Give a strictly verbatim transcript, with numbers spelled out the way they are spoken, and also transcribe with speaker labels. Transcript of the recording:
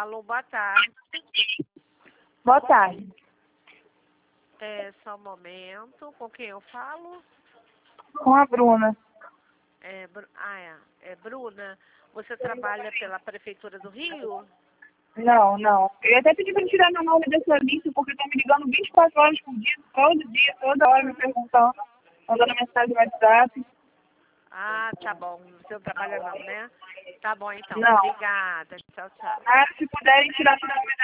Speaker 1: Alô, boa tarde.
Speaker 2: Boa tarde.
Speaker 1: É, só um momento. Com quem eu falo?
Speaker 2: Com a Bruna.
Speaker 1: É, Bru- ah, é. É, Bruna, você trabalha pela Prefeitura do Rio?
Speaker 2: Não, não. Eu ia até pedi para tirar meu nome dessa lista, porque estão me ligando vinte e quatro horas por dia, todo dia, toda hora me perguntando, mandando mensagem no WhatsApp.
Speaker 1: Ah, tá bom. Você não trabalha não, né? Tá bom, então.
Speaker 2: Não.
Speaker 1: Obrigada. Tchau, tchau.
Speaker 2: Ah, se puderem tirar meu nome